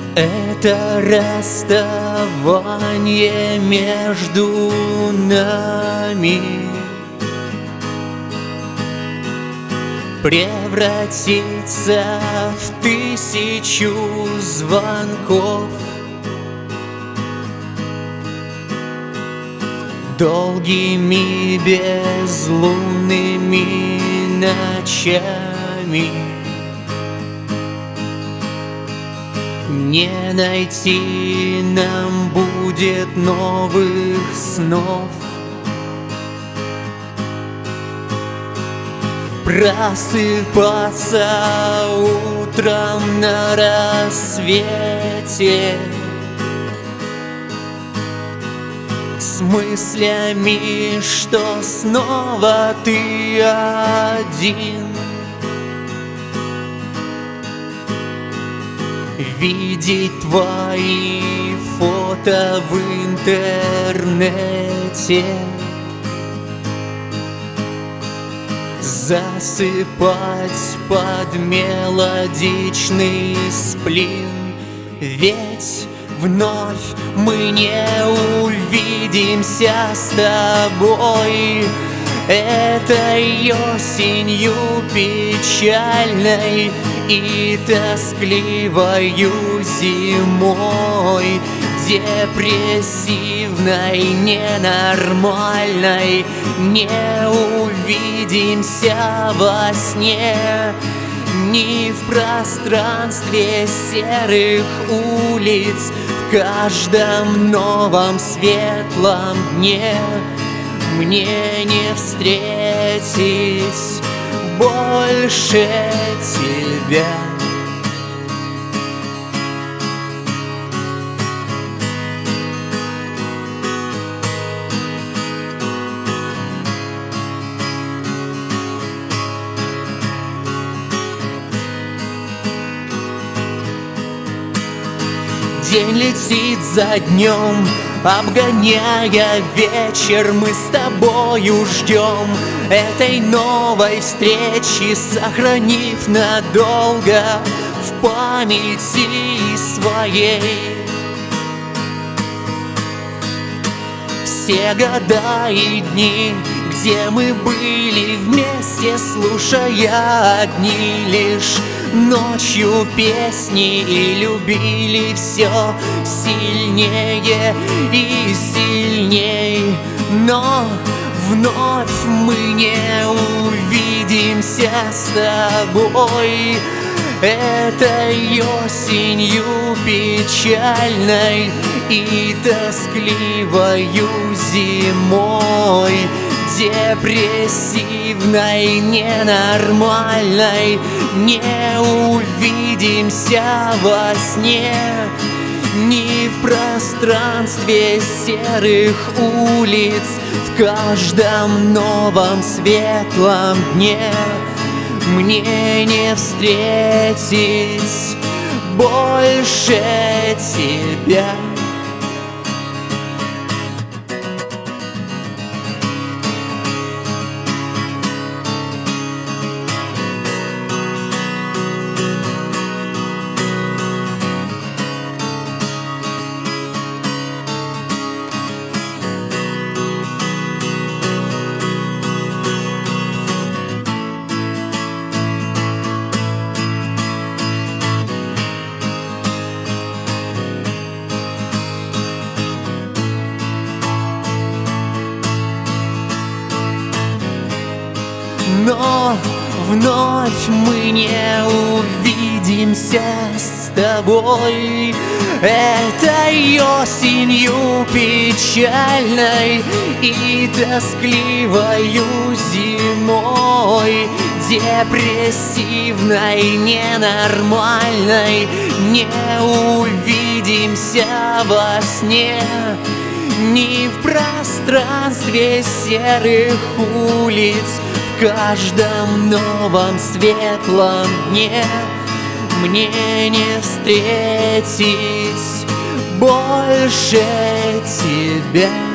Это расставание между нами превратится в 1000 звонков, долгими безлунными ночами. Не найти нам будет новых снов, просыпаться утром на рассвете с мыслями, что снова ты один. Видеть твои фото в интернете, засыпать под мелодичный сплин. Ведь вновь мы не увидимся с тобой этой осенью печальной и тоскливою зимой, депрессивной, ненормальной. Не увидимся во сне ни в пространстве серых улиц, в каждом новом светлом дне. Мне не встретить больше тебя. День летит за днем, обгоняя вечер. Мы с тобою ждем этой новой встречи, сохранив надолго в памяти своей все года и дни, где мы были вместе, слушая одни лишь ночью песни и любили все сильнее и сильней. Но вновь мы не увидимся с тобой этой осенью печальной и тоскливою зимой, депрессивной, ненормальной. Не увидимся во сне ни в пространстве серых улиц, в каждом новом светлом дне. Мне не встретить больше тебя. Но вновь мы не увидимся с тобой этой осенью печальной и тоскливою зимой, депрессивной, ненормальной. Не увидимся во сне ни в пространстве серых улиц, в каждом новом светлом дне. Мне не встретить больше тебя.